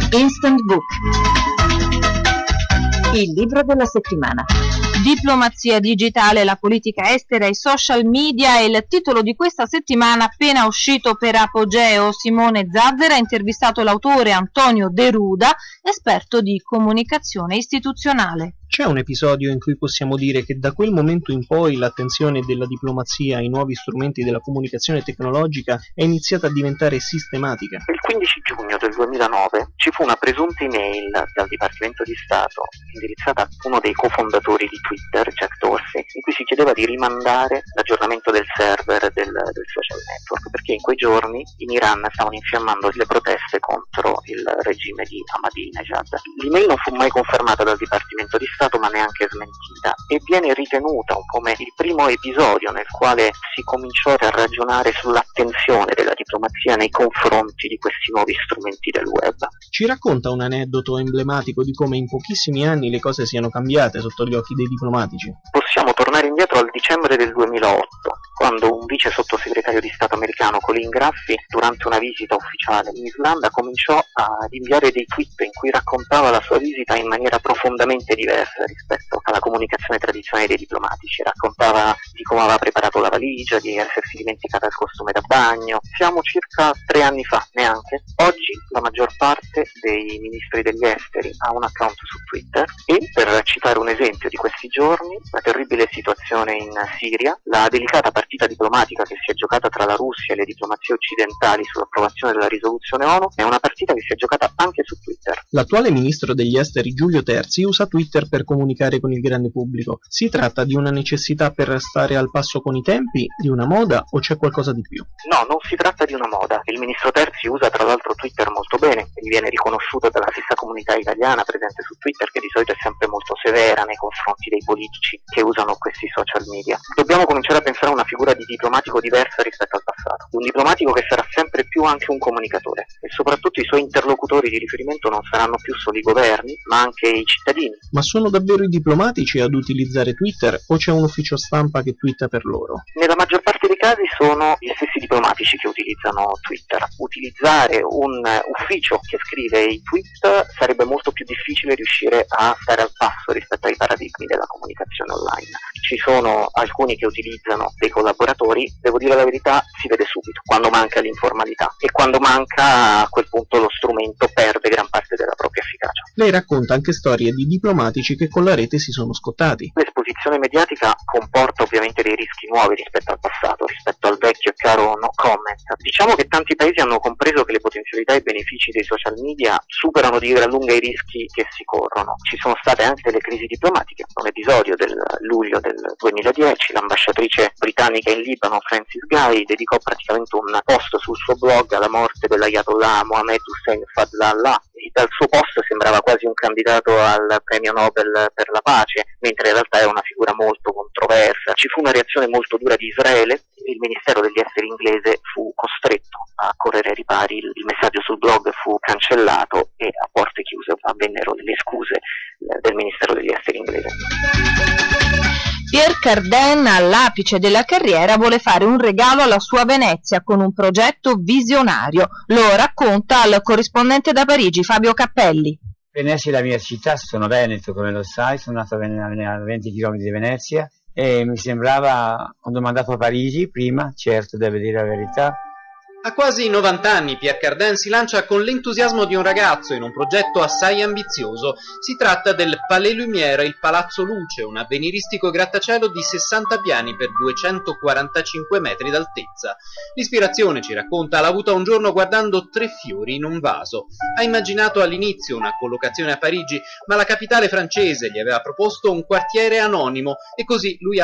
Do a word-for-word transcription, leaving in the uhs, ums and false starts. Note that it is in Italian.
Instant Book, il libro della settimana. Diplomazia digitale, la politica estera e i social media è il titolo di questa settimana appena uscito per Apogeo. Simone Zazzera ha intervistato l'autore Antonio De Ruda, esperto di comunicazione istituzionale. C'è un episodio in cui possiamo dire che da quel momento in poi l'attenzione della diplomazia ai nuovi strumenti della comunicazione tecnologica è iniziata a diventare sistematica. Il quindici giugno del duemilanove ci fu una presunta email dal Dipartimento di Stato indirizzata a uno dei cofondatori di Twitter, Jack Dorsey, in cui si chiedeva di rimandare l'aggiornamento del server del, del social network, perché in quei giorni in Iran stavano infiammando le proteste contro il regime di Ahmadinejad. L'email non fu mai confermata dal Dipartimento di Stato, ma neanche smentita, e viene ritenuta un come il primo episodio nel quale si cominciò a ragionare sull'attenzione della diplomazia nei confronti di questi nuovi strumenti del web. Ci racconta un aneddoto emblematico di come in pochissimi anni le cose siano cambiate sotto gli occhi dei diplomatici. Possiamo tornare indietro al dicembre del duemilaotto, quando un vice sottosegretario di Stato americano, Colin Graffi, durante una visita ufficiale in Islanda, cominciò ad inviare dei tweet in cui raccontava la sua visita in maniera profondamente diversa rispetto alla comunicazione tradizionale dei diplomatici. Raccontava di come aveva preparato la valigia, di essersi dimenticata il costume da bagno. Siamo circa tre anni fa, neanche. Oggi la maggior parte dei ministri degli esteri ha un account su Twitter e, per citare un esempio di questi giorni, la terribile situazione in Siria, la delicata partita diplomatica che si è giocata tra la Russia e le diplomazie occidentali sull'approvazione della risoluzione ONU, è una partita che si è giocata anche su Twitter. L'attuale ministro degli esteri Giulio Terzi usa Twitter per comunicare con il grande pubblico. Si tratta di una necessità per stare al passo con i tempi, di una moda, o c'è qualcosa di più? No, non si tratta di una moda. Il ministro Terzi usa tra l'altro Twitter molto bene e gli viene riconosciuto dalla stessa comunità italiana presente su Twitter, che di solito è sempre molto severa nei confronti dei politici che usano questi social media. Dobbiamo cominciare a pensare a una figura di diplomatico diversa rispetto al passato, un diplomatico che sarà sempre più anche un comunicatore, e soprattutto i suoi interlocutori di riferimento non saranno più solo i governi, ma anche i cittadini. Ma sono davvero i diplomatici ad utilizzare Twitter o c'è un ufficio stampa che twitta per loro? Nella maggior parte dei casi sono gli stessi diplomatici che utilizzano Twitter. Utilizzare un ufficio che scrive i tweet sarebbe molto più difficile riuscire a stare al passo rispetto ai paradigmi della comunicazione online. Ci sono alcuni che utilizzano dei collaboratori, devo dire la verità, si vede subito quando manca l'informalità, e quando manca, a quel punto lo strumento perde gran parte della propria efficacia. Lei racconta anche storie di diplomatici che con la rete si sono scottati. L'esposizione mediatica comporta ovviamente dei rischi nuovi rispetto al passato, rispetto al vecchio e caro no comment. Diciamo che tanti paesi hanno compreso che le potenzialità e i benefici dei social media superano di gran lunga i rischi che si corrono. Ci sono state anche delle crisi diplomatiche. Un episodio del luglio del duemiladieci, l'ambasciatrice britannica in Libano, Frances Guy, dedicò praticamente un post sul suo blog alla morte dell'Ayatollah Mohammed Hossein Fadlallah. Dal suo post sembrava quasi un candidato al premio Nobel per la pace, mentre in realtà è una figura molto controversa. Ci fu una reazione molto dura di Israele, il Ministero degli Esteri inglese fu costretto a correre ai ripari, il messaggio sul blog fu cancellato e a porte chiuse avvennero le scuse del Ministero degli Esteri inglese. Pierre Cardin, all'apice della carriera, vuole fare un regalo alla sua Venezia con un progetto visionario. Lo racconta al corrispondente da Parigi, Fabio Cappelli. Venezia è la mia città, sono veneto come lo sai, sono nato a venti chilometri di Venezia e mi sembrava, quando mi andato a Parigi prima, certo, deve dire la verità. A quasi novanta anni Pierre Cardin si lancia con l'entusiasmo di un ragazzo in un progetto assai ambizioso. Si tratta del Palais Lumière, il Palazzo Luce, un avveniristico grattacielo di sessanta piani per duecentoquarantacinque metri d'altezza. L'ispirazione, ci racconta, l'ha avuta un giorno guardando tre fiori in un vaso. Ha immaginato all'inizio una collocazione a Parigi, ma la capitale francese gli aveva proposto un quartiere anonimo e così lui ha